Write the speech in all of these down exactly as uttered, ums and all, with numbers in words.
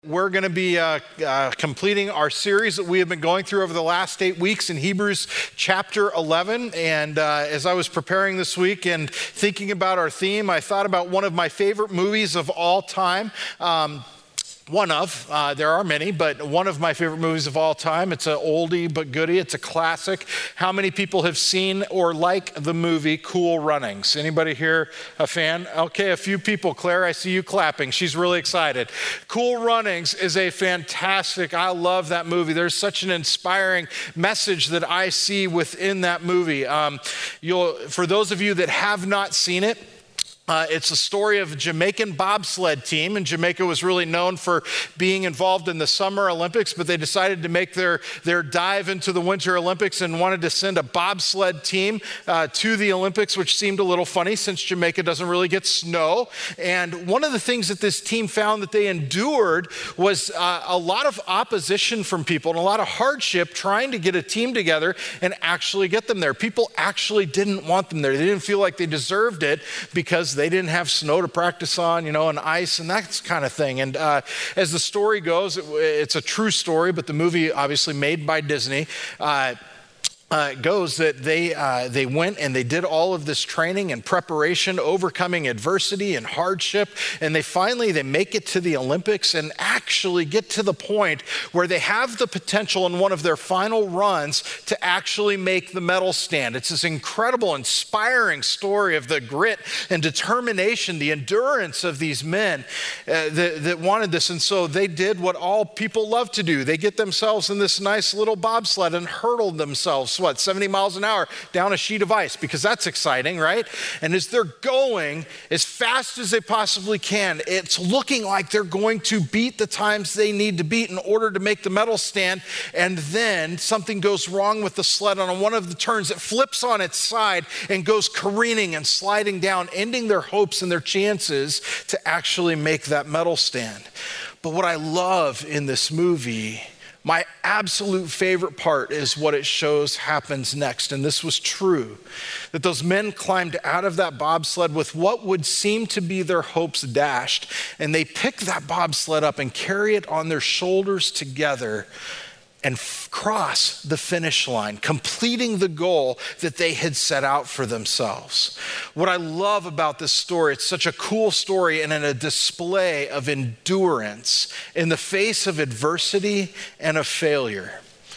We're going to be uh, uh, completing our series that we have been going through over the last eight weeks in Hebrews chapter eleven. And uh, as I was preparing this week and thinking about our theme, I thought about one of my favorite movies of all time. Um, One of, uh, there are many, but one of my favorite movies of all time. It's an oldie but goodie. It's a classic. How many people have seen or like the movie Cool Runnings? Anybody here a fan? Okay, a few people. Claire, I see you clapping. She's really excited. Cool Runnings is a fantastic, I love that movie. There's such an inspiring message that I see within that movie. Um, you'll, for those of you that have not seen it, Uh, it's a story of a Jamaican bobsled team, and Jamaica was really known for being involved in the Summer Olympics, but they decided to make their, their dive into the Winter Olympics and wanted to send a bobsled team uh, to the Olympics, which seemed a little funny since Jamaica doesn't really get snow. And one of the things that this team found that they endured was uh, a lot of opposition from people and a lot of hardship trying to get a team together and actually get them there. People actually didn't want them there. They didn't feel like they deserved it because they didn't have snow to practice on, you know, and ice and that kind of thing. And uh, as the story goes, it, it's a true story, but the movie obviously made by Disney, uh, Uh, it goes that they uh, they went and they did all of this training and preparation, overcoming adversity and hardship, and they finally they make it to the Olympics and actually get to the point where they have the potential in one of their final runs to actually make the medal stand. It's this incredible, inspiring story of the grit and determination, the endurance of these men uh, that, that wanted this, and so they did what all people love to do. They get themselves in this nice little bobsled and hurtled themselves what, seventy miles an hour down a sheet of ice, because that's exciting, right? And as they're going as fast as they possibly can, it's looking like they're going to beat the times they need to beat in order to make the medal stand. And then something goes wrong with the sled. On one of the turns, it flips on its side and goes careening and sliding down, ending their hopes and their chances to actually make that medal stand. But what I love in this movie, my absolute favorite part, is what it shows happens next. And this was true, that those men climbed out of that bobsled with what would seem to be their hopes dashed. And they pick that bobsled up and carry it on their shoulders together and f- cross the finish line, completing the goal that they had set out for themselves. What I love about this story, it's such a cool story and in a display of endurance in the face of adversity and of failure.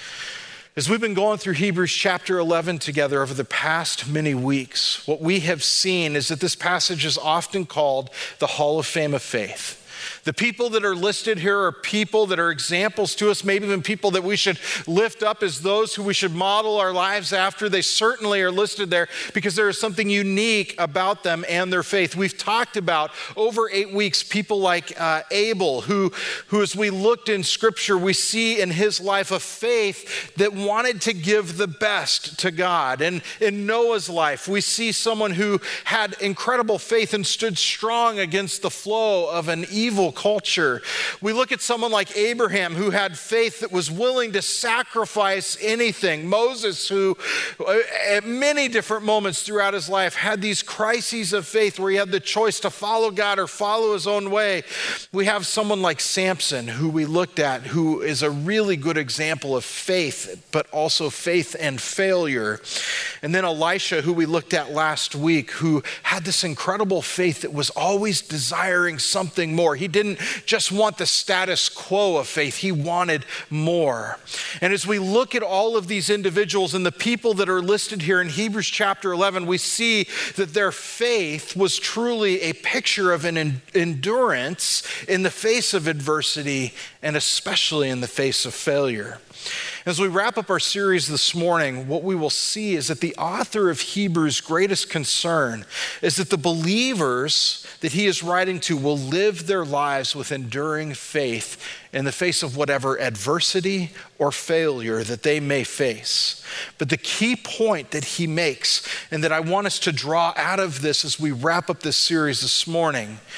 As we've been going through Hebrews chapter eleven together over the past many weeks, what we have seen is that this passage is often called the Hall of Fame of Faith. The people that are listed here are people that are examples to us, maybe even people that we should lift up as those who we should model our lives after. They certainly are listed there because there is something unique about them and their faith. We've talked about over eight weeks people like uh, Abel, who, who as we looked in Scripture, we see in his life a faith that wanted to give the best to God. And in Noah's life, we see someone who had incredible faith and stood strong against the flow of an evil culture. We look at someone like Abraham, who had faith that was willing to sacrifice anything. Moses, who at many different moments throughout his life had these crises of faith where he had the choice to follow God or follow his own way. We have someone like Samson, who we looked at, who is a really good example of faith, but also faith and failure. And then Elisha, who we looked at last week, who had this incredible faith that was always desiring something more. He didn't just want the status quo of faith. He wanted more. And as we look at all of these individuals and the people that are listed here in Hebrews chapter eleven, we see that their faith was truly a picture of an endurance in the face of adversity and especially in the face of failure. As we wrap up our series this morning, what we will see is that the author of Hebrews' greatest concern is that the believers that he is writing to will live their lives with enduring faith in the face of whatever adversity or failure that they may face. But the key point that he makes, and that I want us to draw out of this as we wrap up this series this morning,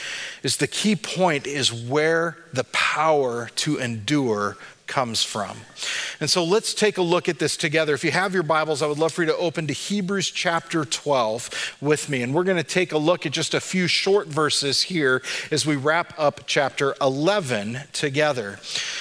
is the key point is where the power to endure comes from. And so let's take a look at this together. If you have your Bibles, I would love for you to open to Hebrews chapter twelve with me. And we're going to take a look at just a few short verses here as we wrap up chapter eleven together.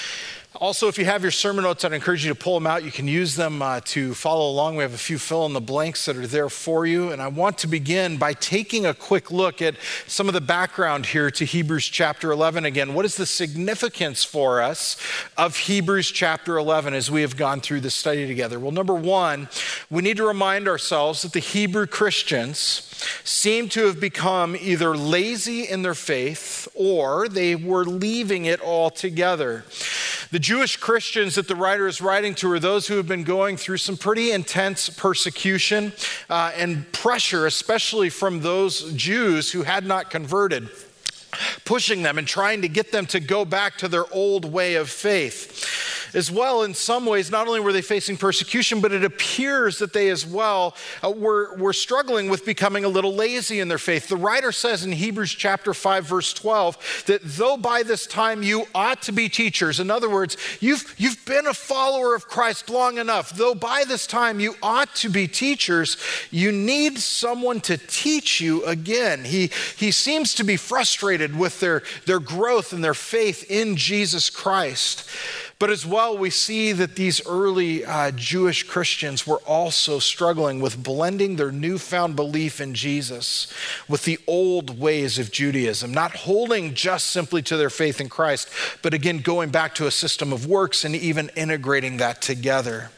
Also, if you have your sermon notes, I'd encourage you to pull them out. You can use them uh, to follow along. We have a few fill in the blanks that are there for you. And I want to begin by taking a quick look at some of the background here to Hebrews chapter eleven. Again, what is the significance for us of Hebrews chapter eleven as we have gone through this study together? Well, number one, we need to remind ourselves that the Hebrew Christians seem to have become either lazy in their faith or they were leaving it altogether. The Jewish Christians that the writer is writing to are those who have been going through some pretty intense persecution uh, and pressure, especially from those Jews who had not converted, pushing them and trying to get them to go back to their old way of faith. As well, in some ways, not only were they facing persecution, but it appears that they as well uh, were, were struggling with becoming a little lazy in their faith. The writer says in Hebrews chapter five, verse twelve, that though by this time you ought to be teachers, in other words, you've, you've been a follower of Christ long enough, though by this time you ought to be teachers, you need someone to teach you again. He, he seems to be frustrated with their, their growth and their faith in Jesus Christ. But as well, we see that these early uh, Jewish Christians were also struggling with blending their newfound belief in Jesus with the old ways of Judaism, not holding just simply to their faith in Christ, but again, going back to a system of works and even integrating that together.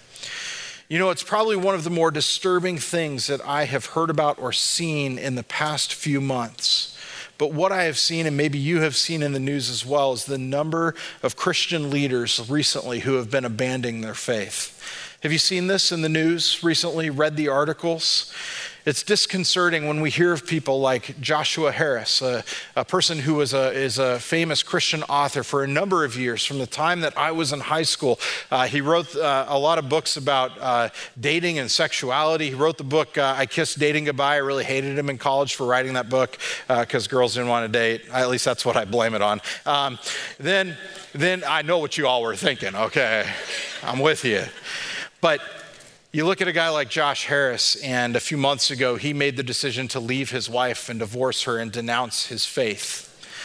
You know, it's probably one of the more disturbing things that I have heard about or seen in the past few months. But what I have seen, and maybe you have seen in the news as well, is the number of Christian leaders recently who have been abandoning their faith. Have you seen this in the news recently, read the articles? It's disconcerting when we hear of people like Joshua Harris, a, a person who was a, is a famous Christian author for a number of years. From the time that I was in high school, uh, he wrote uh, a lot of books about uh, dating and sexuality. He wrote the book, uh, I Kissed Dating Goodbye. I really hated him in college for writing that book because uh, girls didn't want to date. At least that's what I blame it on. Um, then, then I know what you all were thinking. Okay, I'm with you. But you look at a guy like Josh Harris, and a few months ago, he made the decision to leave his wife and divorce her and denounce his faith.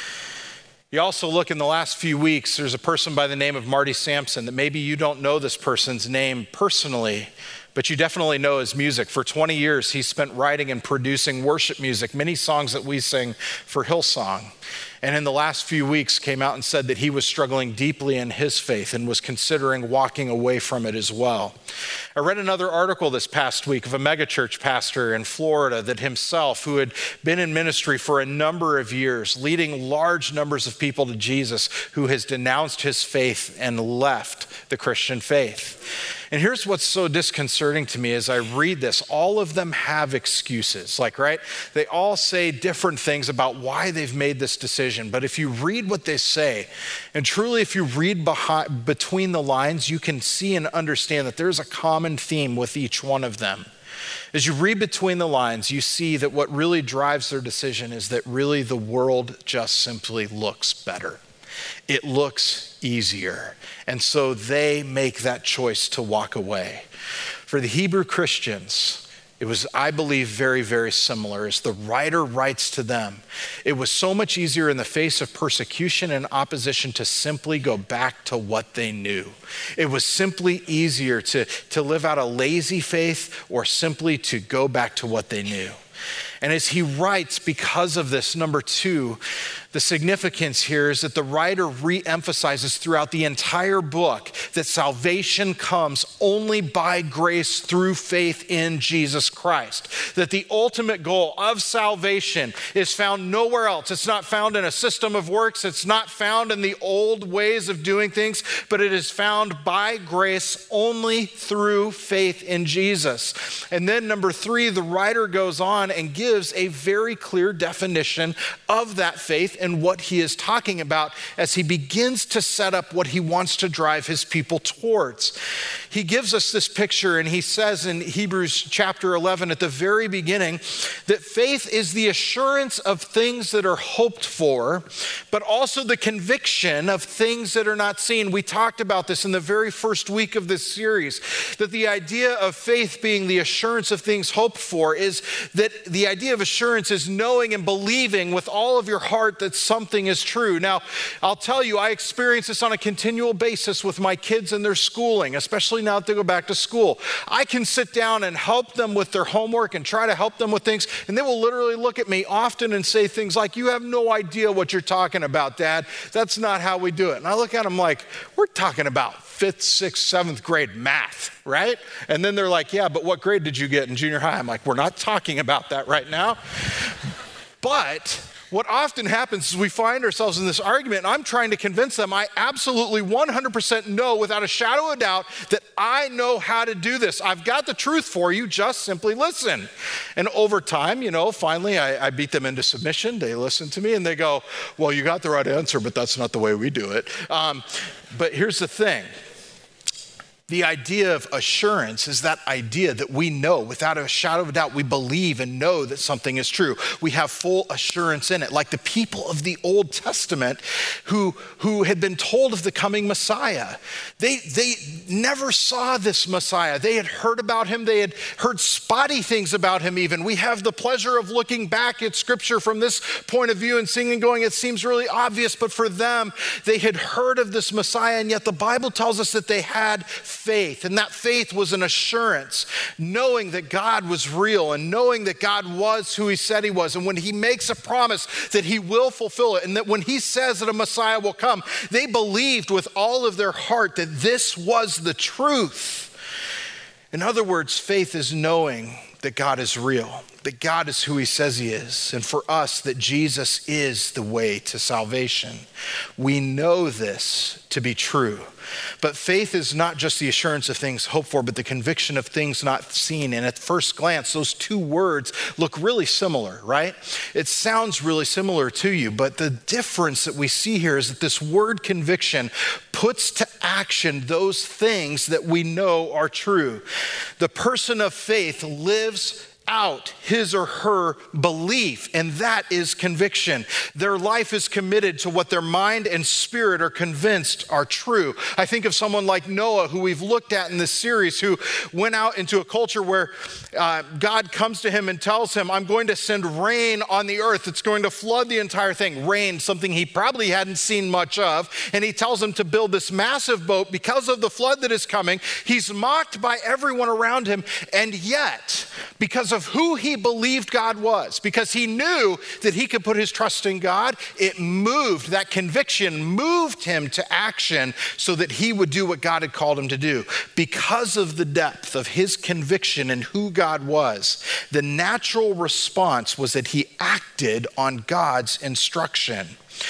You also look in the last few weeks, there's a person by the name of Marty Sampson that maybe you don't know this person's name personally, but you definitely know his music. For twenty years, he spent writing and producing worship music, many songs that we sing for Hillsong. And in the last few weeks came out and said that he was struggling deeply in his faith and was considering walking away from it as well. I read another article this past week of a megachurch pastor in Florida that himself, who had been in ministry for a number of years, leading large numbers of people to Jesus, who has denounced his faith and left the Christian faith. And here's what's so disconcerting to me as I read this. All of them have excuses, like, right? They all say different things about why they've made this decision. But if you read what they say, and truly if you read behind, between the lines, you can see and understand that there's a common theme with each one of them. As you read between the lines, you see that what really drives their decision is that really the world just simply looks better. It looks easier. And so they make that choice to walk away. For the Hebrew Christians, it was, I believe, very, very similar. As the writer writes to them, it was so much easier in the face of persecution and opposition to simply go back to what they knew. It was simply easier to, to live out a lazy faith or simply to go back to what they knew. And as he writes, because of this, number two, the significance here is that the writer re-emphasizes throughout the entire book that salvation comes only by grace through faith in Jesus Christ. That the ultimate goal of salvation is found nowhere else. It's not found in a system of works. It's not found in the old ways of doing things, but it is found by grace only through faith in Jesus. And then number three, the writer goes on and gives gives a very clear definition of that faith and what he is talking about as he begins to set up what he wants to drive his people towards. He gives us this picture, and he says in Hebrews chapter eleven at the very beginning that faith is the assurance of things that are hoped for, but also the conviction of things that are not seen. We talked about this in the very first week of this series, that the idea of faith being the assurance of things hoped for is that the idea of assurance is knowing and believing with all of your heart that something is true. Now, I'll tell you, I experience this on a continual basis with my kids and their schooling, especially now that they go back to school. I can sit down and help them with their homework and try to help them with things, and they will literally look at me often and say things like, "You have no idea what you're talking about, Dad. That's not how we do it." And I look at them like, we're talking about fifth, sixth, seventh grade math, right? And then they're like, "Yeah, but what grade did you get in junior high?" I'm like, we're not talking about that right now. But what often happens is we find ourselves in this argument, and I'm trying to convince them I absolutely one hundred percent know without a shadow of a doubt that I know how to do this. I've got the truth for you, just simply listen. And over time, you know, finally I, I beat them into submission. They listen to me and they go, "Well, you got the right answer, but that's not the way we do it." Um, but here's the thing. The idea of assurance is that idea that we know without a shadow of a doubt, we believe and know that something is true. We have full assurance in it, like the people of the Old Testament who, who had been told of the coming Messiah. They, they never saw this Messiah. They had heard about him. They had heard spotty things about him even. We have the pleasure of looking back at Scripture from this point of view and seeing and going, it seems really obvious, but for them, they had heard of this Messiah, and yet the Bible tells us that they had faith, and that faith was an assurance, knowing that God was real and knowing that God was who he said he was. And when he makes a promise that he will fulfill it, and that when he says that a Messiah will come, they believed with all of their heart that this was the truth. In other words, faith is knowing that God is real, that God is who he says he is, and for us, that Jesus is the way to salvation. We know this to be true. But faith is not just the assurance of things hoped for, but the conviction of things not seen. And at first glance, those two words look really similar, right? It sounds really similar to you, but the difference that we see here is that this word conviction puts to action those things that we know are true. The person of faith lives out his or her belief, and that is conviction. Their life is committed to what their mind and spirit are convinced are true. I think of someone like Noah, who we've looked at in this series, who went out into a culture where uh, God comes to him and tells him, "I'm going to send rain on the earth. It's going to flood the entire thing." Rain, something he probably hadn't seen much of. And he tells him to build this massive boat because of the flood that is coming. He's mocked by everyone around him. And yet, because of who he believed God was, because he knew that he could put his trust in God, it moved, that conviction moved him to action so that he would do what God had called him to do. Because of the depth of his conviction and who God was, the natural response was that he acted on God's instruction.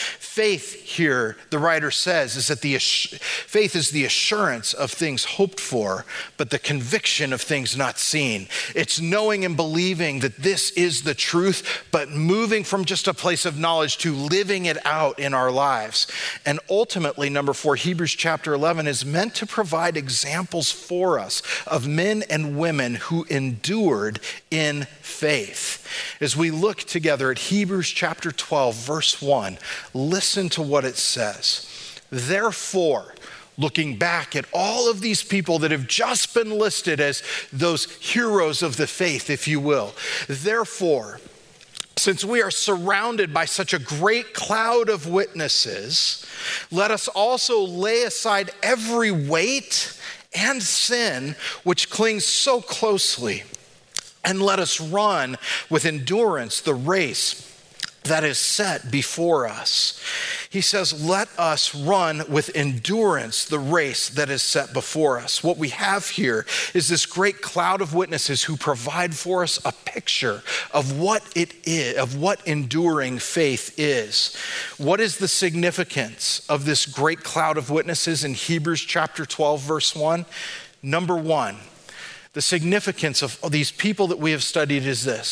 Faith here, the writer says, is that the faith is the assurance of things hoped for, but the conviction of things not seen. It's knowing and believing that this is the truth, but moving from just a place of knowledge to living it out in our lives. And ultimately, number four, Hebrews chapter eleven is meant to provide examples for us of men and women who endured in faith. As we look together at Hebrews chapter twelve, verse one, listen to what it says. Therefore, looking back at all of these people that have just been listed as those heroes of the faith, if you will, therefore, since we are surrounded by such a great cloud of witnesses, let us also lay aside every weight and sin which clings so closely, and let us run with endurance the race that is set before us. He says, let us run with endurance the race that is set before us. What we have here is this great cloud of witnesses who provide for us a picture of what it is, of what enduring faith is. What is the significance of this great cloud of witnesses in Hebrews chapter twelve, verse one? Number one, the significance of these people that we have studied is this: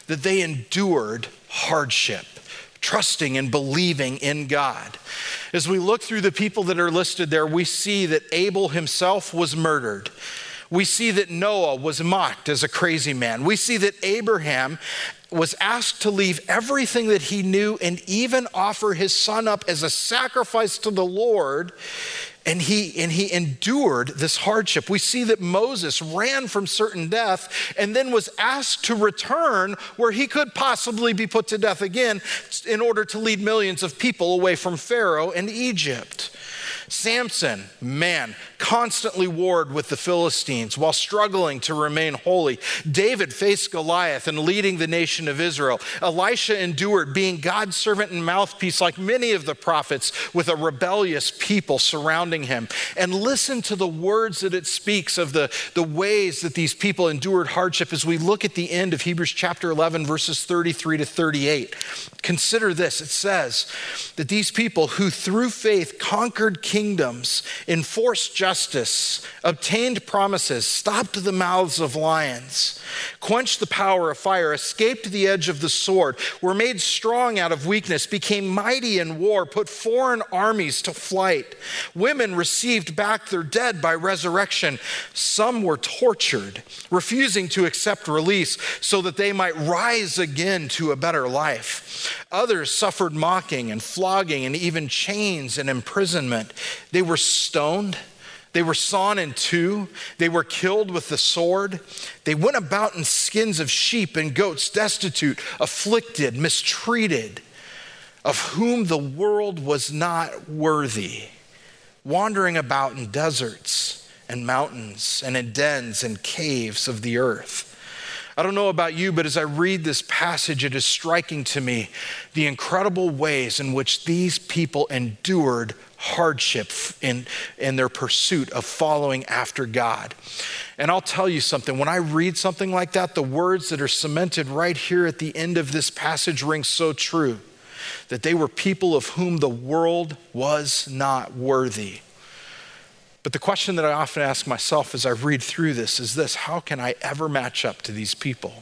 that they endured hardship, trusting and believing in God. As we look through the people that are listed there, we see that Abel himself was murdered. We see that Noah was mocked as a crazy man. We see that Abraham was asked to leave everything that he knew and even offer his son up as a sacrifice to the Lord. And he, and he endured this hardship. We see that Moses ran from certain death and then was asked to return where he could possibly be put to death again in order to lead millions of people away from Pharaoh and Egypt. Samson, man, constantly warred with the Philistines while struggling to remain holy. David faced Goliath and leading the nation of Israel. Elisha endured being God's servant and mouthpiece like many of the prophets with a rebellious people surrounding him. And listen to the words that it speaks of the, the ways that these people endured hardship as we look at the end of Hebrews chapter eleven, verses thirty-three to thirty-eight. Consider this. It says that these people who through faith conquered kingdoms, enforced justice, obtained promises, stopped the mouths of lions, quenched the power of fire, escaped the edge of the sword, were made strong out of weakness, became mighty in war, put foreign armies to flight. Women received back their dead by resurrection. Some were tortured, refusing to accept release so that they might rise again to a better life. Others suffered mocking and flogging and even chains and imprisonment. They were stoned. They were sawn in two. They were killed with the sword. They went about in skins of sheep and goats, destitute, afflicted, mistreated, of whom the world was not worthy, wandering about in deserts and mountains and in dens and caves of the earth. I don't know about you, but as I read this passage, it is striking to me the incredible ways in which these people endured hardship in, in their pursuit of following after God. And I'll tell you something, when I read something like that, the words that are cemented right here at the end of this passage ring so true, that they were people of whom the world was not worthy. But the question that I often ask myself as I read through this is this: how can I ever match up to these people?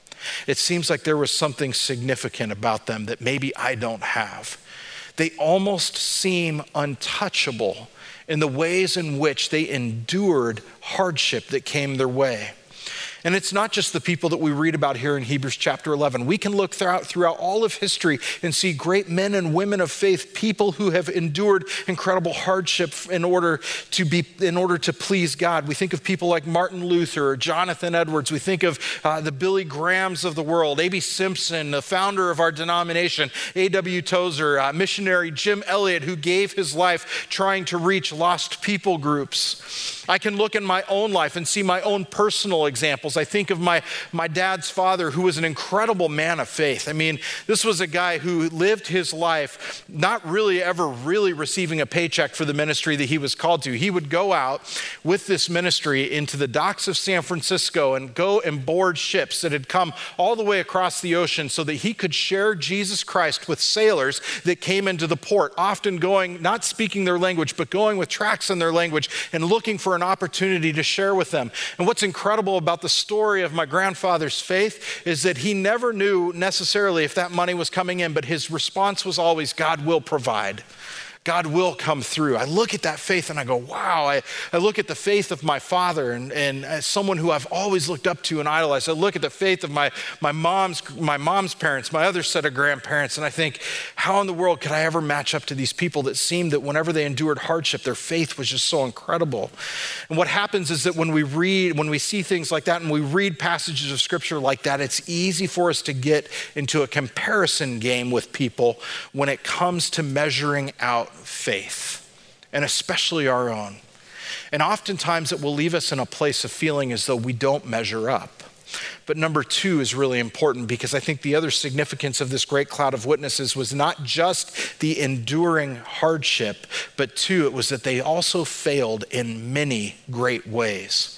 It seems like there was something significant about them that maybe I don't have. They almost seem untouchable in the ways in which they endured hardship that came their way. And it's not just the people that we read about here in Hebrews chapter eleven. We can look throughout, throughout all of history and see great men and women of faith, people who have endured incredible hardship in order to be, in order to please God. We think of people like Martin Luther or Jonathan Edwards. We think of uh, the Billy Grahams of the world, A B Simpson, the founder of our denomination, A W Tozer, uh, missionary Jim Elliot, who gave his life trying to reach lost people groups. I can look in my own life and see my own personal examples. I think of my, my dad's father, who was an incredible man of faith. I mean, this was a guy who lived his life not really ever really receiving a paycheck for the ministry that he was called to. He would go out with this ministry into the docks of San Francisco and go and board ships that had come all the way across the ocean so that he could share Jesus Christ with sailors that came into the port, often going, not speaking their language, but going with tracts in their language and looking for an opportunity to share with them. And what's incredible about the story of my grandfather's faith is that he never knew necessarily if that money was coming in, but his response was always, God will provide. God will come through. I look at that faith and I go, wow. I, I look at the faith of my father and, and as someone who I've always looked up to and idolized. I look at the faith of my, my mom's my mom's parents, my other set of grandparents, and I think, how in the world could I ever match up to these people that seemed that whenever they endured hardship, their faith was just so incredible. And what happens is that when we read, when we see things like that and we read passages of scripture like that, it's easy for us to get into a comparison game with people when it comes to measuring out faith, and especially our own. And oftentimes it will leave us in a place of feeling as though we don't measure up. But number two is really important, because I think the other significance of this great cloud of witnesses was not just the enduring hardship, but two, it was that they also failed in many great ways.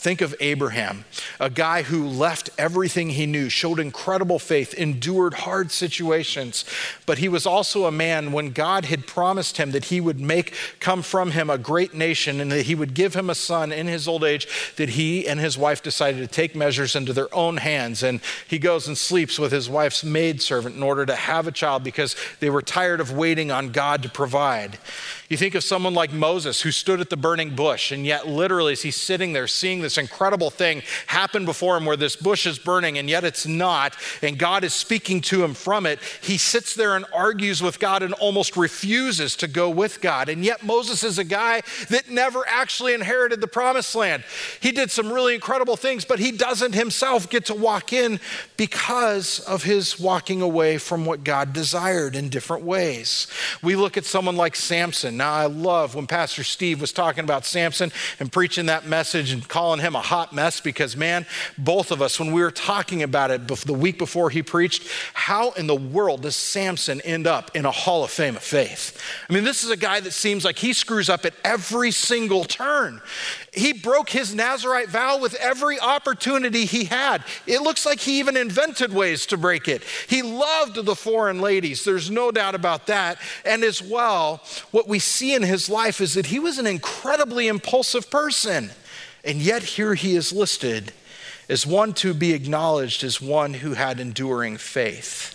Think of Abraham, a guy who left everything he knew, showed incredible faith, endured hard situations, but he was also a man when God had promised him that he would make come from him a great nation and that he would give him a son in his old age, that he and his wife decided to take measures into their own hands. And he goes and sleeps with his wife's maidservant in order to have a child because they were tired of waiting on God to provide. You think of someone like Moses who stood at the burning bush, and yet literally as he's sitting there seeing this incredible thing happen before him where this bush is burning and yet it's not, and God is speaking to him from it, he sits there and argues with God and almost refuses to go with God. And yet Moses is a guy that never actually inherited the promised land. He did some really incredible things, but he doesn't himself get to walk in because of his walking away from what God desired in different ways. We look at someone like Samson. Now, I love when Pastor Steve was talking about Samson and preaching that message and calling him a hot mess because, man, both of us, when we were talking about it the week before he preached, how in the world does Samson end up in a Hall of Fame of faith? I mean, this is a guy that seems like he screws up at every single turn. He broke his Nazirite vow with every opportunity he had. It looks like he even invented ways to break it. He loved the foreign ladies. There's no doubt about that. And as well, what we see in his life is that he was an incredibly impulsive person. And yet here he is listed as one to be acknowledged as one who had enduring faith.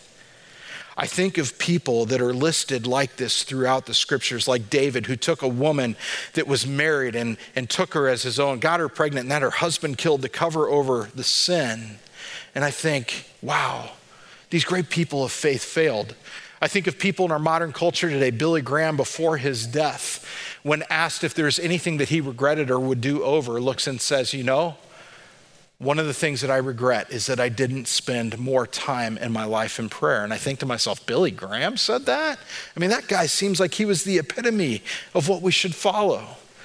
I think of people that are listed like this throughout the scriptures, like David, who took a woman that was married and, and took her as his own, got her pregnant, and that her husband killed to cover over the sin. And I think, wow, these great people of faith failed. I think of people in our modern culture today, Billy Graham before his death, when asked if there's anything that he regretted or would do over, looks and says, you know, one of the things that I regret is that I didn't spend more time in my life in prayer. And I think to myself, Billy Graham said that? I mean, that guy seems like he was the epitome of what we should follow.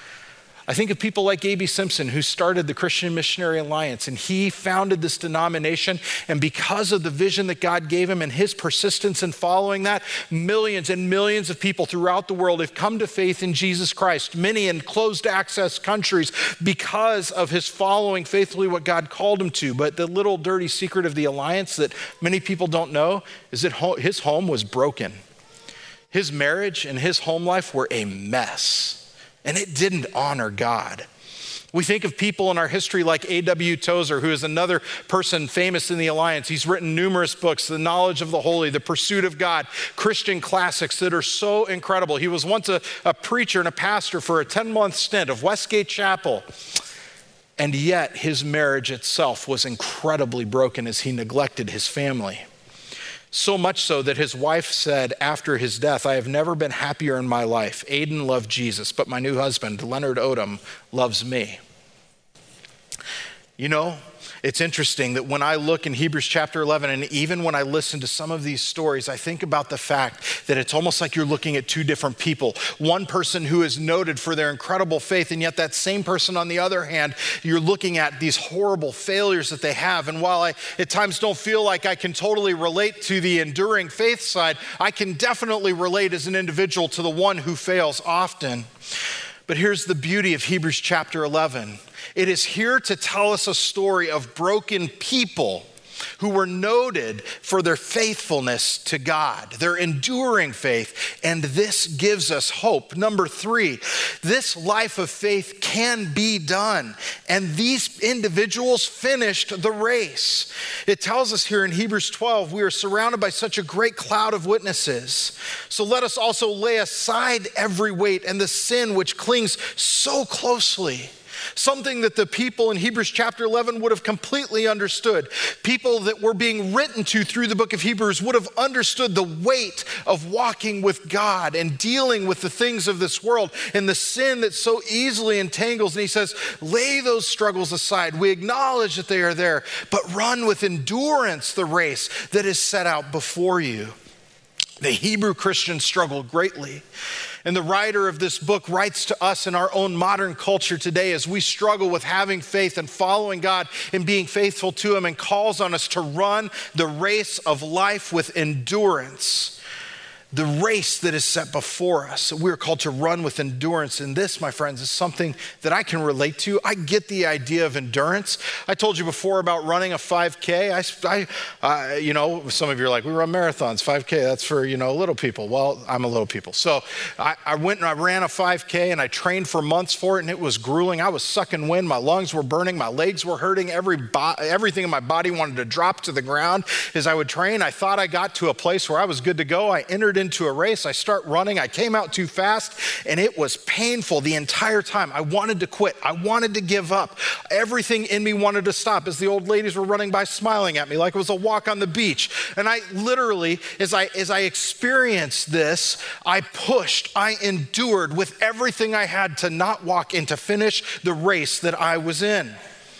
I think of people like A B Simpson, who started the Christian Missionary Alliance, and he founded this denomination. And because of the vision that God gave him and his persistence in following that, millions and millions of people throughout the world have come to faith in Jesus Christ, many in closed access countries because of his following faithfully what God called him to. But the little dirty secret of the Alliance that many people don't know is that his home was broken. His marriage and his home life were a mess. And it didn't honor God. We think of people in our history like A W Tozer, who is another person famous in the Alliance. He's written numerous books, The Knowledge of the Holy, The Pursuit of God, Christian classics that are so incredible. He was once a, a preacher and a pastor for a ten-month stint of Westgate Chapel. And yet his marriage itself was incredibly broken as he neglected his family. So much so that his wife said after his death, I have never been happier in my life. Aiden loved Jesus, but my new husband, Leonard Odom, loves me. You know, it's interesting that when I look in Hebrews chapter eleven, and even when I listen to some of these stories, I think about the fact that it's almost like you're looking at two different people. One person who is noted for their incredible faith, and yet that same person on the other hand, you're looking at these horrible failures that they have. And while I at times don't feel like I can totally relate to the enduring faith side, I can definitely relate as an individual to the one who fails often. But here's the beauty of Hebrews chapter eleven. It is here to tell us a story of broken people who were noted for their faithfulness to God, their enduring faith, and this gives us hope. Number three, this life of faith can be done, and these individuals finished the race. It tells us here in Hebrews twelve, we are surrounded by such a great cloud of witnesses. So let us also lay aside every weight and the sin which clings so closely. Something that the people in Hebrews chapter eleven would have completely understood. People that were being written to through the book of Hebrews would have understood the weight of walking with God and dealing with the things of this world and the sin that so easily entangles. And he says, lay those struggles aside. We acknowledge that they are there, but run with endurance the race that is set out before you. The Hebrew Christians struggled greatly. And the writer of this book writes to us in our own modern culture today as we struggle with having faith and following God and being faithful to him, and calls on us to run the race of life with endurance. the race that is set before us. We're called to run with endurance. And this, my friends, is something that I can relate to. I get the idea of endurance. I told you before about running a five K. I, I uh, you know, some of you are like, we run marathons, five K, that's for, you know, little people. Well, I'm a little people. So I, I went and I ran a five K and I trained for months for it, and it was grueling. I was sucking wind. My lungs were burning. My legs were hurting. Every bo- everything in my body wanted to drop to the ground as I would train. I thought I got to a place where I was good to go. I entered into a race. I start running. I came out too fast, and it was painful the entire time. I wanted to quit. I wanted to give up. Everything in me wanted to stop as the old ladies were running by smiling at me like it was a walk on the beach. And I literally, as I as I experienced this, I pushed, I endured with everything I had to not walk and to finish the race that I was in.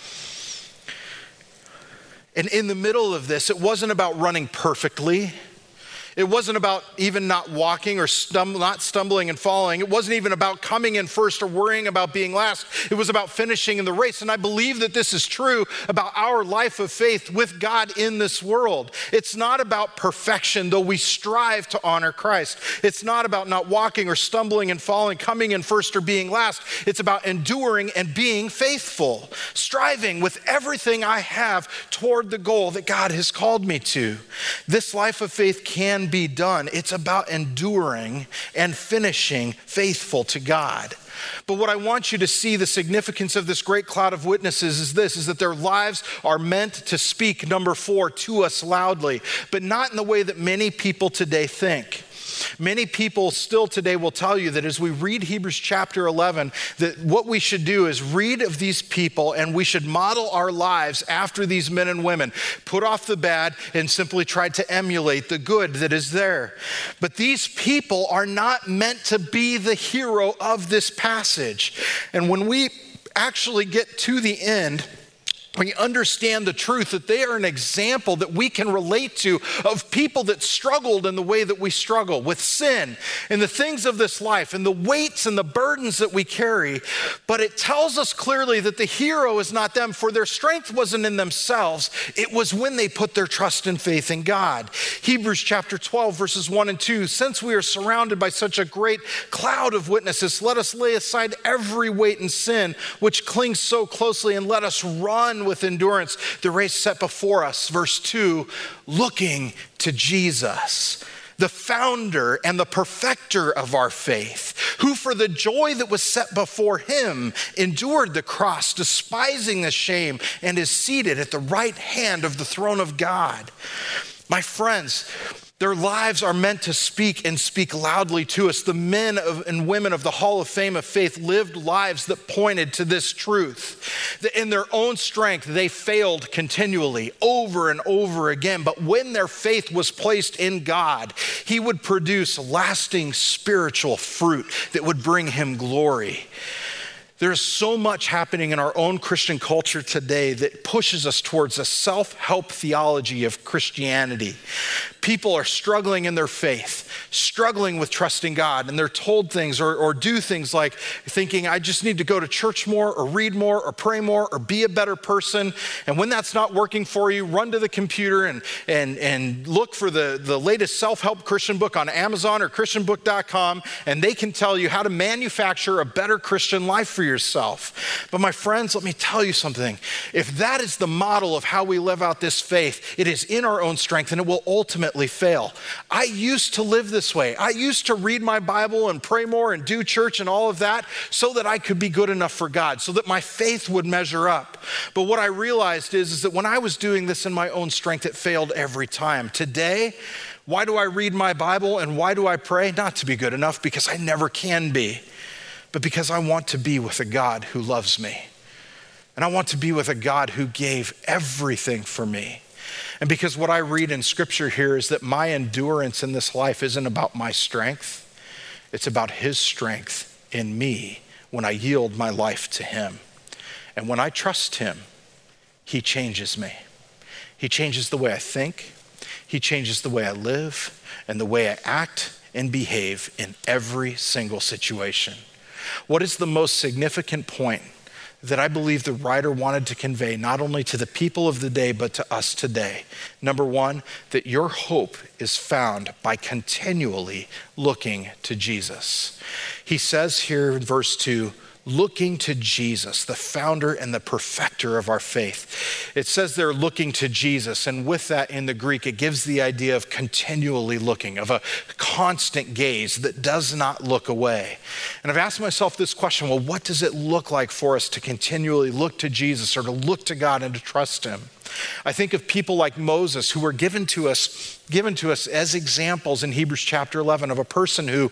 And in the middle of this, it wasn't about running perfectly. It wasn't about even not walking or stum- not stumbling and falling. It wasn't even about coming in first or worrying about being last. It was about finishing in the race. And I believe that this is true about our life of faith with God in this world. It's not about perfection, though we strive to honor Christ. It's not about not walking or stumbling and falling, coming in first or being last. It's about enduring and being faithful, striving with everything I have toward the goal that God has called me to. This life of faith can be done. It's about enduring and finishing faithful to God. But what I want you to see, the significance of this great cloud of witnesses is this, is that their lives are meant to speak, number four, to us loudly, but not in the way that many people today think. Many people still today will tell you that as we read Hebrews chapter eleven, that what we should do is read of these people and we should model our lives after these men and women, put off the bad and simply try to emulate the good that is there. But these people are not meant to be the hero of this passage. And when we actually get to the end, we understand the truth that they are an example that we can relate to of people that struggled in the way that we struggle with sin and the things of this life and the weights and the burdens that we carry. But it tells us clearly that the hero is not them, for their strength wasn't in themselves. It was when they put their trust and faith in God. Hebrews chapter twelve, verses one and two, since we are surrounded by such a great cloud of witnesses, let us lay aside every weight and sin which clings so closely, and let us run with endurance the race set before us. Verse two, looking to Jesus, the founder and the perfecter of our faith, who for the joy that was set before him endured the cross, despising the shame, and is seated at the right hand of the throne of God. My friends, their lives are meant to speak and speak loudly to us. The men of, and women of the Hall of Fame of Faith lived lives that pointed to this truth, that in their own strength, they failed continually over and over again. But when their faith was placed in God, he would produce lasting spiritual fruit that would bring him glory. There's so much happening in our own Christian culture today that pushes us towards a self-help theology of Christianity. People are struggling in their faith, struggling with trusting God, and they're told things or, or do things like thinking, I just need to go to church more or read more or pray more or be a better person. And when that's not working for you, run to the computer and, and, and look for the, the latest self-help Christian book on Amazon or Christian book dot com, and they can tell you how to manufacture a better Christian life for yourself. But my friends, let me tell you something. If that is the model of how we live out this faith, it is in our own strength and it will ultimately fail. I used to live this way. I used to read my Bible and pray more and do church and all of that so that I could be good enough for God, so that my faith would measure up. But what I realized is, is that when I was doing this in my own strength, it failed every time. Today, why do I read my Bible and why do I pray? Not to be good enough, because I never can be, but because I want to be with a God who loves me. And I want to be with a God who gave everything for me. And because what I read in scripture here is that my endurance in this life isn't about my strength. It's about his strength in me when I yield my life to him. And when I trust him, he changes me. He changes the way I think. He changes the way I live and the way I act and behave in every single situation. What is the most significant point that I believe the writer wanted to convey not only to the people of the day, but to us today. Number one, that your hope is found by continually looking to Jesus. He says here in verse two, looking to Jesus, the founder and the perfecter of our faith. It says they're looking to Jesus, and with that in the Greek, it gives the idea of continually looking, of a constant gaze that does not look away. And I've asked myself this question, well, what does it look like for us to continually look to Jesus or to look to God and to trust him? I think of people like Moses who were given to us, given to us as examples in Hebrews chapter eleven of a person who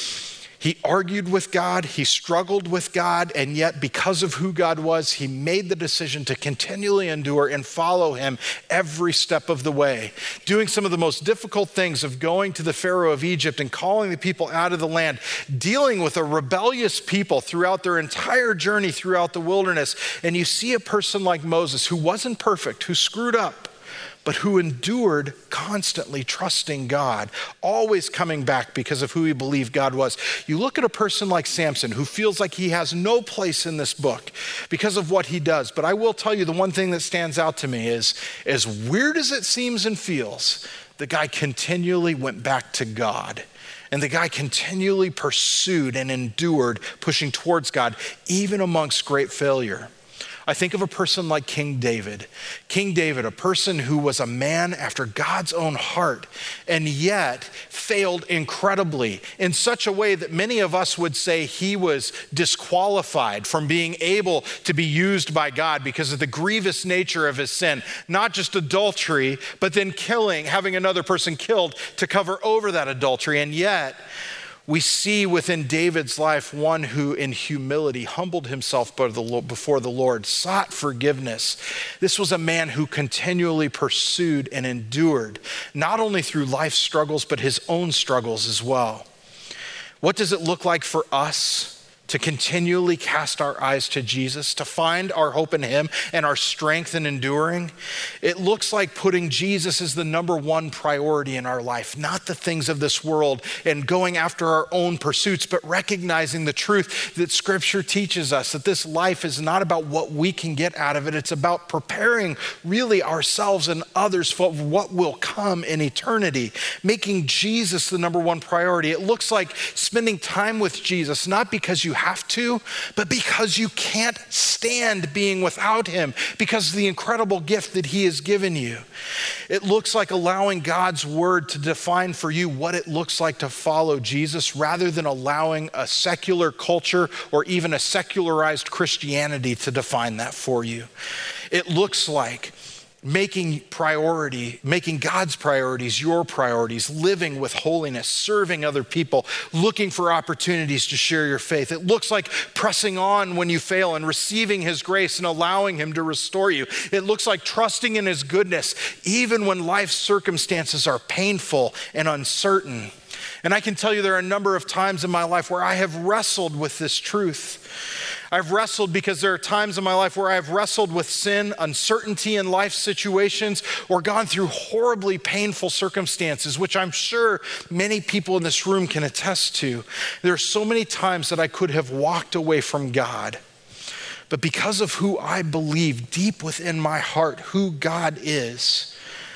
he argued with God, he struggled with God, and yet because of who God was, he made the decision to continually endure and follow him every step of the way, doing some of the most difficult things of going to the Pharaoh of Egypt and calling the people out of the land, dealing with a rebellious people throughout their entire journey throughout the wilderness. And you see a person like Moses who wasn't perfect, who screwed up, but who endured constantly trusting God, always coming back because of who he believed God was. You look at a person like Samson who feels like he has no place in this book because of what he does. But I will tell you the one thing that stands out to me is, as weird as it seems and feels, the guy continually went back to God. And the guy continually pursued and endured, pushing towards God, even amongst great failure. I think of a person like King David. King David, a person who was a man after God's own heart, and yet failed incredibly in such a way that many of us would say he was disqualified from being able to be used by God because of the grievous nature of his sin. Not just adultery, but then killing, having another person killed to cover over that adultery. And yet, we see within David's life one who in humility humbled himself before the Lord, sought forgiveness. This was a man who continually pursued and endured, not only through life's struggles, but his own struggles as well. What does it look like for us to continually cast our eyes to Jesus, to find our hope in him and our strength in enduring? It looks like putting Jesus as the number one priority in our life, not the things of this world and going after our own pursuits, but recognizing the truth that Scripture teaches us, that this life is not about what we can get out of it. It's about preparing really ourselves and others for what will come in eternity, making Jesus the number one priority. It looks like spending time with Jesus, not because you have to, but because you can't stand being without him because of the incredible gift that he has given you. It looks like allowing God's word to define for you what it looks like to follow Jesus rather than allowing a secular culture or even a secularized Christianity to define that for you. It looks like making priority, making God's priorities your priorities, living with holiness, serving other people, looking for opportunities to share your faith. It looks like pressing on when you fail and receiving his grace and allowing him to restore you. It looks like trusting in his goodness, even when life's circumstances are painful and uncertain. And I can tell you there are a number of times in my life where I have wrestled with this truth. I've wrestled because there are times in my life where I've wrestled with sin, uncertainty in life situations, or gone through horribly painful circumstances, which I'm sure many people in this room can attest to. There are so many times that I could have walked away from God. But because of who I believe deep within my heart, who God is,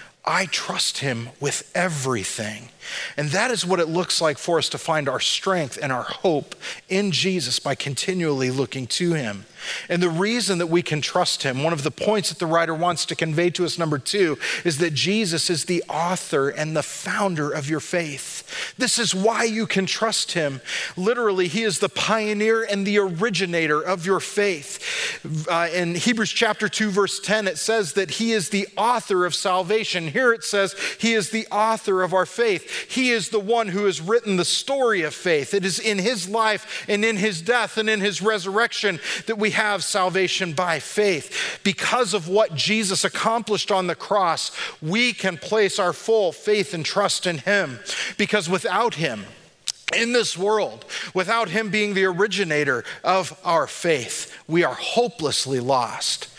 I trust him with everything. And that is what it looks like for us to find our strength and our hope in Jesus by continually looking to him. And the reason that we can trust him, one of the points that the writer wants to convey to us, number two, is that Jesus is the author and the founder of your faith. This is why you can trust him. Literally, he is the pioneer and the originator of your faith. Uh, in Hebrews chapter two, verse ten, it says that he is the author of salvation. Here it says he is the author of our faith. He is the one who has written the story of faith. It is in his life and in his death and in his resurrection that we have salvation by faith. Because of what Jesus accomplished on the cross, we can place our full faith and trust in him. Because without him, in this world, without him being the originator of our faith, we are hopelessly lost.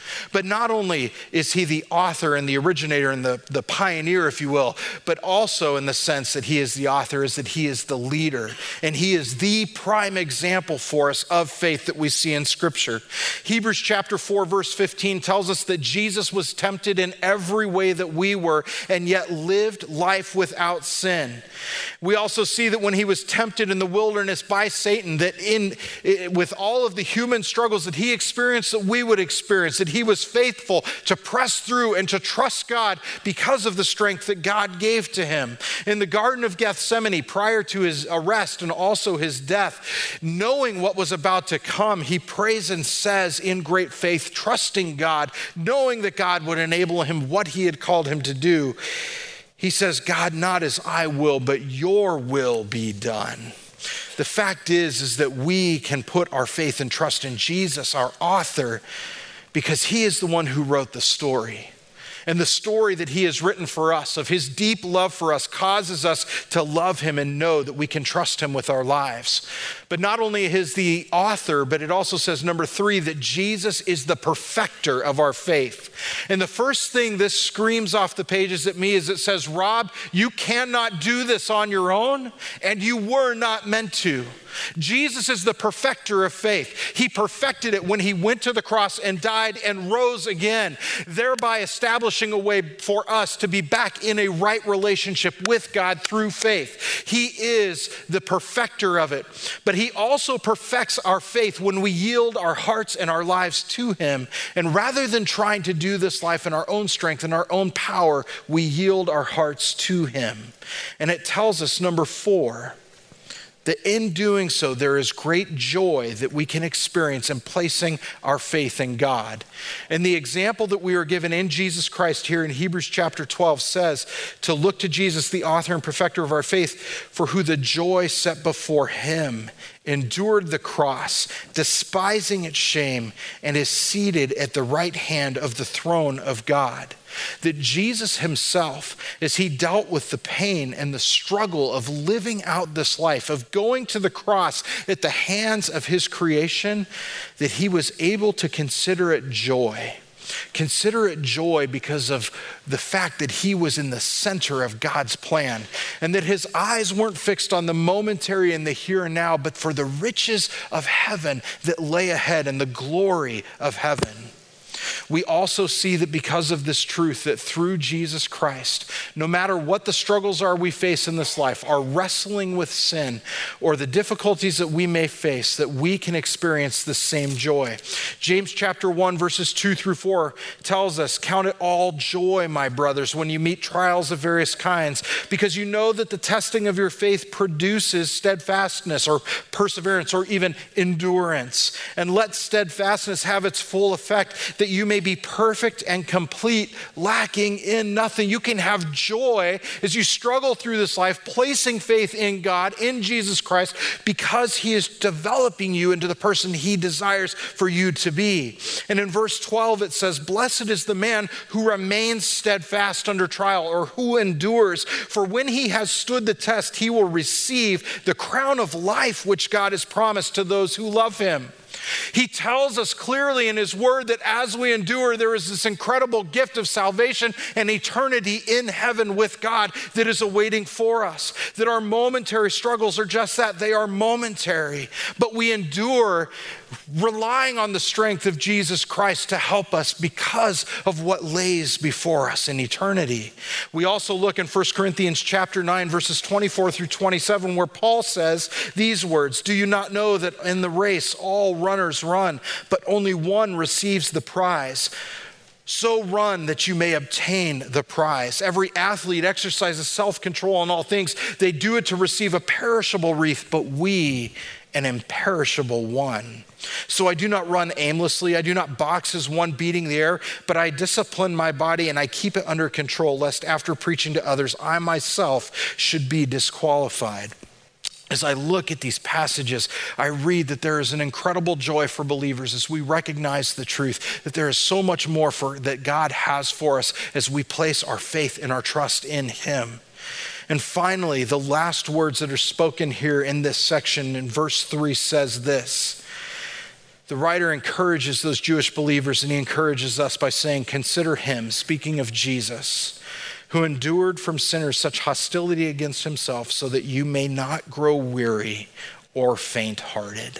But not only is he the author and the originator and the, the pioneer, if you will, but also in the sense that he is the author is that he is the leader. And he is the prime example for us of faith that we see in Scripture. Hebrews chapter four, verse fifteen tells us that Jesus was tempted in every way that we were and yet lived life without sin. We also see that when he was tempted in the wilderness by Satan, that in with all of the human struggles that he experienced, that we would experience, that he was faithful to press through and to trust God because of the strength that God gave to him. In the Garden of Gethsemane, prior to his arrest and also his death, knowing what was about to come, he prays and says in great faith, trusting God, knowing that God would enable him what he had called him to do. He says, God, not as I will, but your will be done. The fact is, is that we can put our faith and trust in Jesus, our author, because he is the one who wrote the story. And the story that he has written for us of his deep love for us causes us to love him and know that we can trust him with our lives. But not only is the author, but it also says, number three, that Jesus is the perfecter of our faith. And the first thing this screams off the pages at me is it says, Rob, you cannot do this on your own, and you were not meant to. Jesus is the perfecter of faith. He perfected it when he went to the cross and died and rose again, thereby establishing a way for us to be back in a right relationship with God through faith. He is the perfecter of it. But he also perfects our faith when we yield our hearts and our lives to him. And rather than trying to do this life in our own strength and our own power, we yield our hearts to him. And it tells us, number four, that in doing so, there is great joy that we can experience in placing our faith in God. And the example that we are given in Jesus Christ here in Hebrews chapter twelve says to look to Jesus, the author and perfecter of our faith, for who the joy set before him endured the cross, despising its shame, and is seated at the right hand of the throne of God. That Jesus himself, as he dealt with the pain and the struggle of living out this life, of going to the cross at the hands of his creation, that he was able to consider it joy. Consider it joy because of the fact that he was in the center of God's plan and that his eyes weren't fixed on the momentary and the here and now, but for the riches of heaven that lay ahead and the glory of heaven. We also see that because of this truth, that through Jesus Christ, no matter what the struggles are we face in this life, our wrestling with sin or the difficulties that we may face, that we can experience the same joy. James chapter one, verses two through four tells us, count it all joy, my brothers, when you meet trials of various kinds, because you know that the testing of your faith produces steadfastness or perseverance or even endurance. And let steadfastness have its full effect, that you may be perfect and complete, lacking in nothing. You can have joy as you struggle through this life, placing faith in God, in Jesus Christ, because he is developing you into the person he desires for you to be. And in verse twelve, it says, blessed is the man who remains steadfast under trial, or who endures. For when he has stood the test, he will receive the crown of life which God has promised to those who love him. He tells us clearly in his word that as we endure, there is this incredible gift of salvation and eternity in heaven with God that is awaiting for us. That our momentary struggles are just that, they are momentary. But we endure relying on the strength of Jesus Christ to help us because of what lays before us in eternity. We also look in First Corinthians chapter nine, verses twenty-four through twenty-seven, where Paul says these words, do you not know that in the race all runners run, but only one receives the prize? So run that you may obtain the prize. Every athlete exercises self-control in all things. They do it to receive a perishable wreath, but we an imperishable one. So I do not run aimlessly. I do not box as one beating the air, but I discipline my body and I keep it under control, lest after preaching to others, I myself should be disqualified. As I look at these passages, I read that there is an incredible joy for believers as we recognize the truth, that there is so much more for that God has for us as we place our faith and our trust in him. And finally, the last words that are spoken here in this section in verse three says this, The writer encourages those Jewish believers, and he encourages us by saying, consider him, speaking of Jesus, who endured from sinners such hostility against himself so that you may not grow weary or faint-hearted.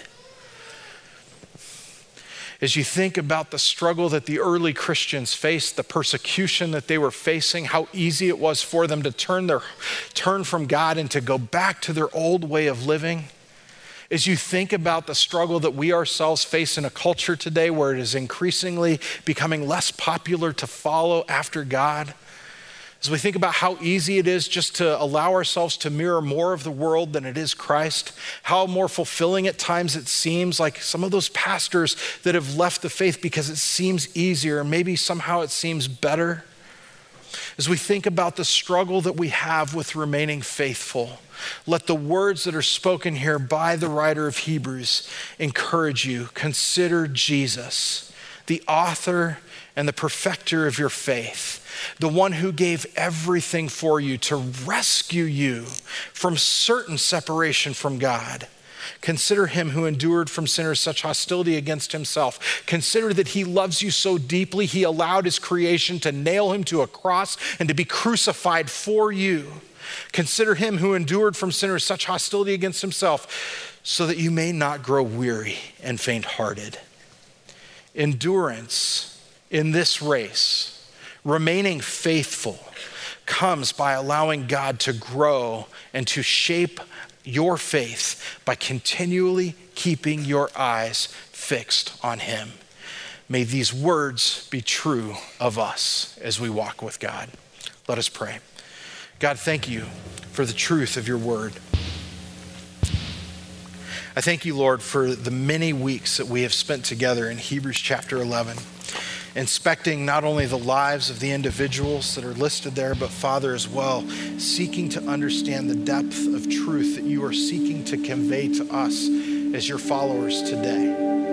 As you think about the struggle that the early Christians faced, the persecution that they were facing, how easy it was for them to turn their turn from God and to go back to their old way of living, as you think about the struggle that we ourselves face in a culture today where it is increasingly becoming less popular to follow after God, as we think about how easy it is just to allow ourselves to mirror more of the world than it is Christ, how more fulfilling at times it seems, like some of those pastors that have left the faith because it seems easier, maybe somehow it seems better. As we think about the struggle that we have with remaining faithful, let the words that are spoken here by the writer of Hebrews encourage you. Consider Jesus, the author and the perfecter of your faith, the one who gave everything for you to rescue you from certain separation from God. Consider him who endured from sinners such hostility against himself. Consider that he loves you so deeply, he allowed his creation to nail him to a cross and to be crucified for you. Consider him who endured from sinners such hostility against himself so that you may not grow weary and faint-hearted. Endurance in this race, remaining faithful, comes by allowing God to grow and to shape your faith by continually keeping your eyes fixed on him. May these words be true of us as we walk with God. Let us pray. God, thank you for the truth of your word. I thank you, Lord, for the many weeks that we have spent together in Hebrews chapter eleven, inspecting not only the lives of the individuals that are listed there, but Father, as well, seeking to understand the depth of truth that you are seeking to convey to us as your followers today.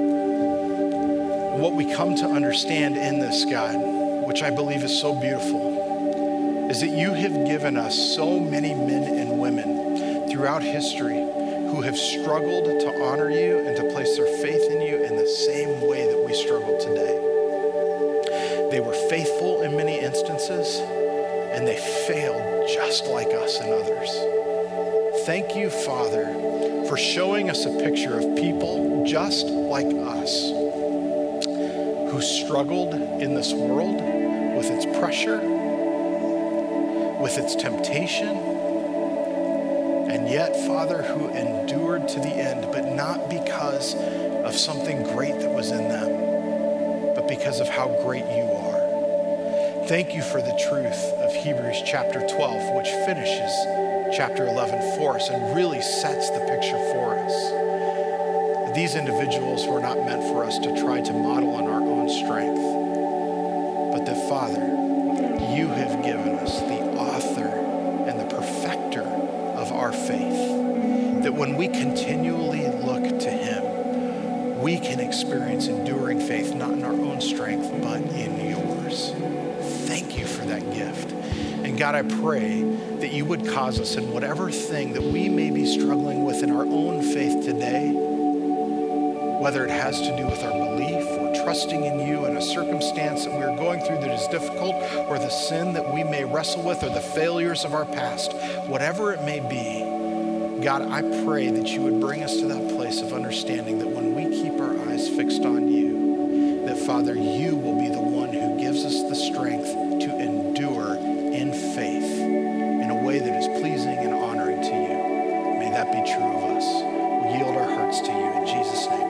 What we come to understand in this, God, which I believe is so beautiful, is that you have given us so many men and women throughout history who have struggled to honor you and to place their faith in you in the same way that we struggle today. They were faithful in many instances, and they failed just like us and others. Thank you, Father, for showing us a picture of people just like us who struggled in this world with its pressure, with its temptation, and yet, Father, who endured to the end, but not because of something great that was in them, but because of how great you are. Thank you for the truth of Hebrews chapter twelve, which finishes chapter eleven for us and really sets the picture for us. These individuals were not meant for us to try to model on our own strength, but that, Father, you have given us the author and the perfecter of our faith, that when we continually look to him, we can experience enduring faith, not in our own strength, but in yours. Thank you for that gift. And God, I pray that you would cause us in whatever thing that we may be struggling with in our own faith today, whether it has to do with our belief or trusting in you in a circumstance that we're going through that is difficult, or the sin that we may wrestle with, or the failures of our past, whatever it may be, God, I pray that you would bring us to that place of understanding that when we keep our eyes fixed on you, that, Father, you will be the one who gives us the strength to endure in faith in a way that is pleasing and honoring to you. May that be true of us. We yield our hearts to you in Jesus' name.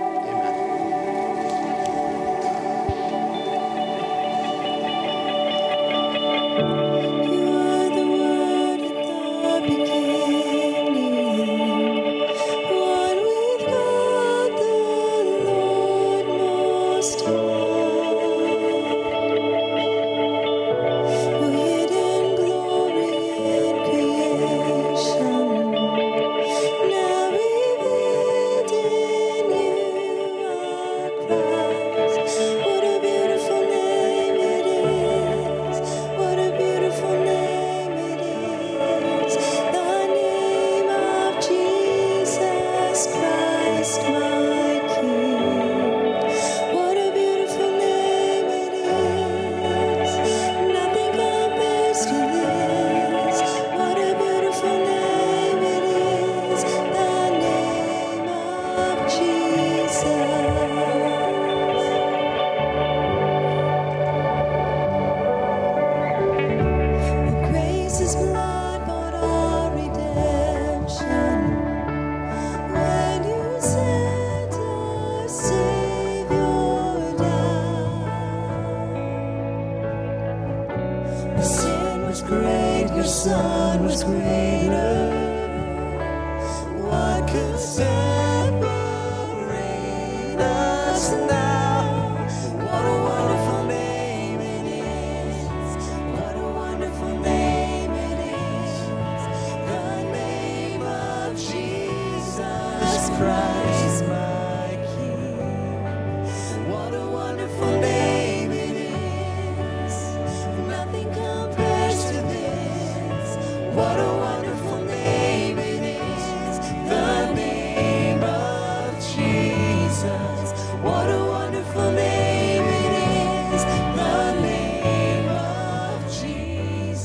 Son was greater, what could separate us now? What a wonderful name it is. What a wonderful name it is. The name of Jesus Christ, my King. What a wonderful name it is. Nothing compares to this. What a wonderful name it is. The name of Jesus. What a wonderful name it is. The name of Jesus.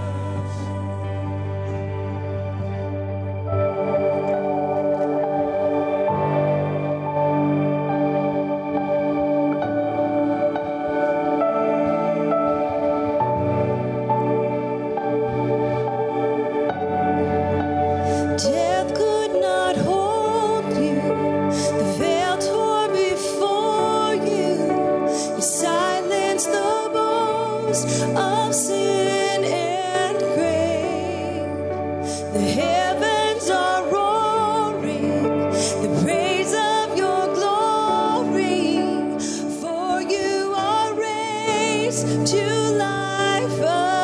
Death could not hold you. The veil tore before you. You silenced the boast of sin and grave. The heavens are roaring the praise of your glory. For you are raised to life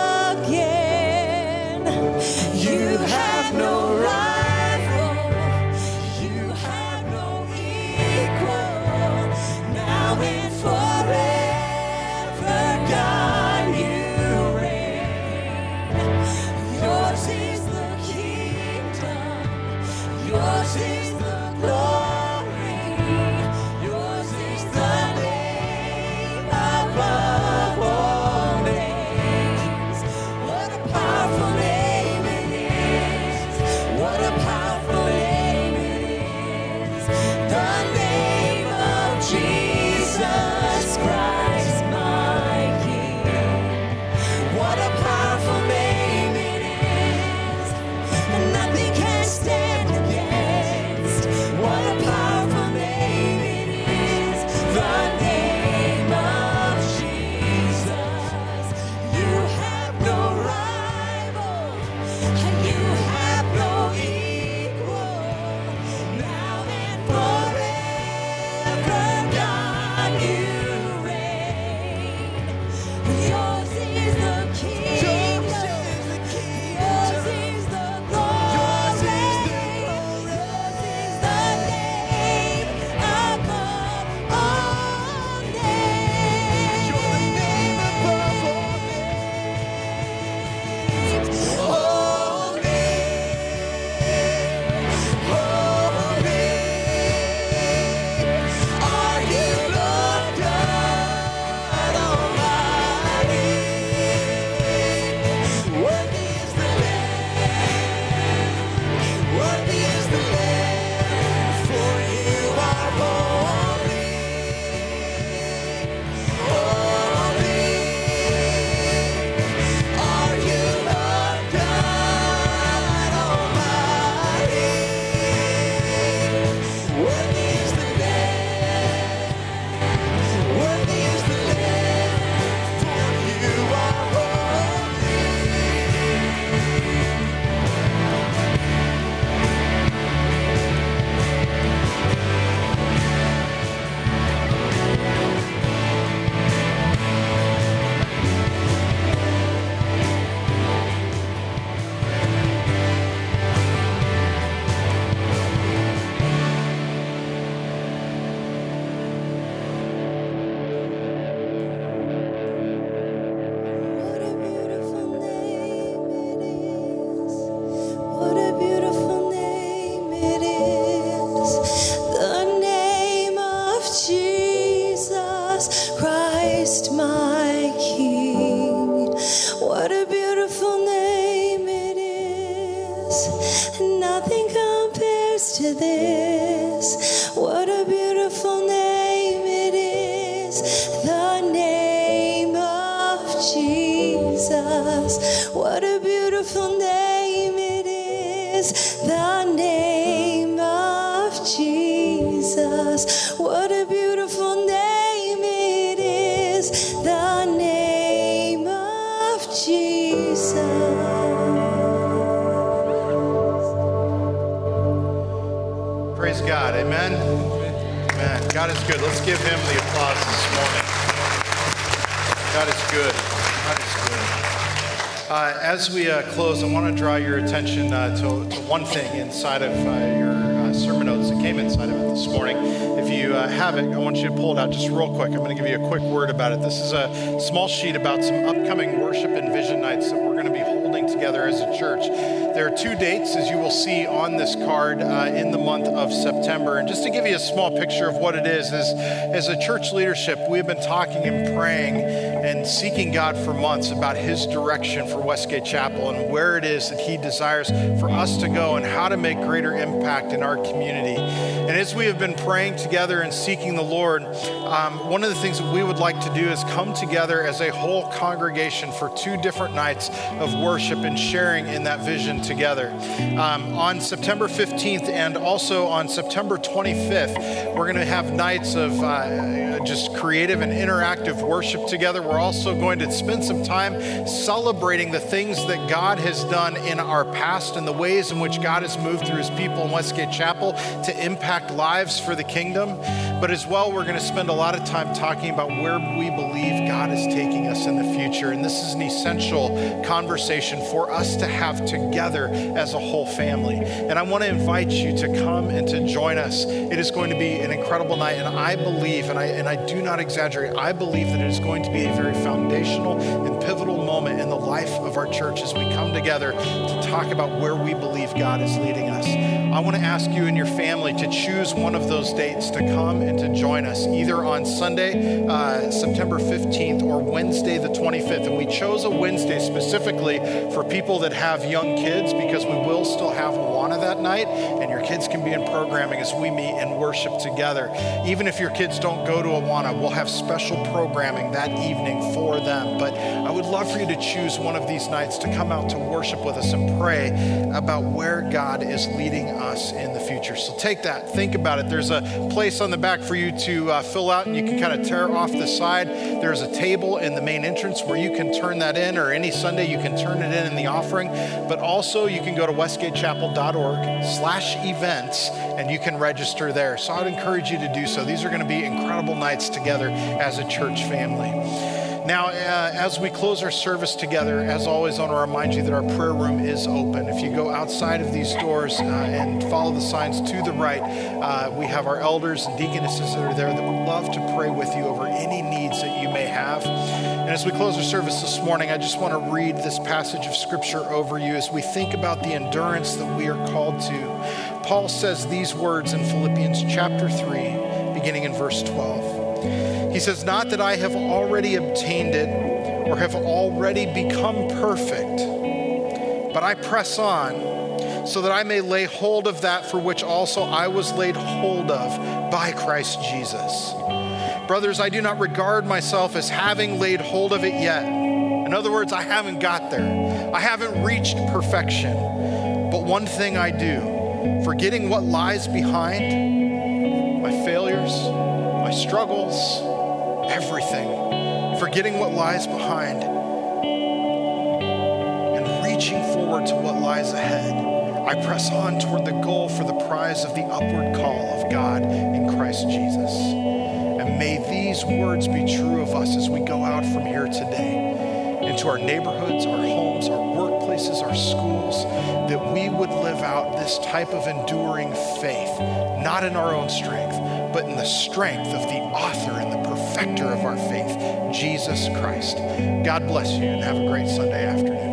again. You have no rival. You have no equal. Now and forever, God, you reign. Yours is the kingdom. Yours is the glory. Yours is the name above all names. What a powerful name it is. What a powerful name it is. The name of Jesus Christ, my King. What a powerful name it is. And nothing can stand against. What a powerful name it is. The name of Jesus. You have no rival. And you have no equal. Now and forever, God, you reign. Yours is the kingdom. Yours is the glory. Yours is the name above all names. You're the name above all names. Holy, holy are you, Lord God Almighty. Worthy is the Lamb. Worthy is the Lamb. For you are holy. Holy are you, Lord God Almighty. Worthy is the Lamb. Worthy is the Lamb. For you are holy. What a beautiful name it is. What a beautiful name it is. The name of Jesus Christ, my King. What a beautiful name it is. Nothing compares to this. What a beautiful name it is. The name of Jesus. What a beautiful name it is. The name of Jesus. What a beautiful name it is. The name of Jesus. God is good. Let's give him the applause this morning. God is good. God is good. Uh, as we uh, close, I want to draw your attention uh, to, to one thing inside of uh, your uh, sermon notes that came inside of it this morning. If you uh, have it, I want you to pull it out just real quick. I'm going to give you a quick word about it. This is a small sheet about some upcoming worship and vision nights that we're going to be holding together as a church. There are two dates, as you will see on this card, uh, in the month of September. And just to give you a small picture of what it is, is as a church leadership, we've been talking and praying and seeking God for months about his direction for Westgate Chapel and where it is that he desires for us to go and how to make greater impact in our community. And as we have been praying together and seeking the Lord, um, one of the things that we would like to do is come together as a whole congregation for two different nights of worship and sharing in that vision together. Um, on September fifteenth and also on September twenty-fifth, we're going to have nights of uh, just creative and interactive worship together. We're also going to spend some time celebrating the things that God has done in our past and the ways in which God has moved through his people in Westgate Chapel to impact lives for the kingdom. But as well, we're going to spend a lot of time talking about where we believe God is taking us in the future. And this is an essential conversation for us to have together as a whole family. And I want to invite you to come and to join us. It is going to be an incredible night. And I believe, and I, and I do not exaggerate, I believe that it is going to be a very foundational and pivotal moment in the life of our church as we come together to talk about where we believe God is leading us. I want to ask you and your family to choose one of those dates to come and to join us, either on Sunday, uh, September fifteenth, or Wednesday, the twenty-fifth. And we chose a Wednesday specifically for people that have young kids, because we will still have Awana that night, and your kids can be in programming as we meet and worship together. Even if your kids don't go to Awana, we'll have special programming that evening for them. But I would love for you to choose one of these nights to come out to worship with us and pray about where God is leading us in the future. So take that, think about it. There's a place on the back for you to uh, fill out, and you can kind of tear off the side. There's a table in the main entrance where you can turn that in, or any Sunday you can turn it in in the offering. But also you can go to westgatechapel.org slash events and you can register there. So I'd encourage you to do so. These are going to be incredible nights together as a church family. Now, uh, as we close our service together, as always, I want to remind you that our prayer room is open. If you go outside of these doors uh, and follow the signs to the right, uh, we have our elders and deaconesses that are there that would love to pray with you over any needs that you may have. And as we close our service this morning, I just want to read this passage of scripture over you as we think about the endurance that we are called to. Paul says these words in Philippians chapter three, beginning in verse twelve. He says, "Not that I have already obtained it or have already become perfect, but I press on so that I may lay hold of that for which also I was laid hold of by Christ Jesus. Brothers, I do not regard myself as having laid hold of it yet." In other words, I haven't got there. I haven't reached perfection. But one thing I do, forgetting what lies behind, my failures, my struggles, everything, forgetting what lies behind and reaching forward to what lies ahead, I press on toward the goal for the prize of the upward call of God in Christ Jesus. And may these words be true of us as we go out from here today into our neighborhoods, our homes, our workplaces, our schools, that we would live out this type of enduring faith, not in our own strength, but in the strength of the author and the perfecter of our faith, Jesus Christ. God bless you, and have a great Sunday afternoon.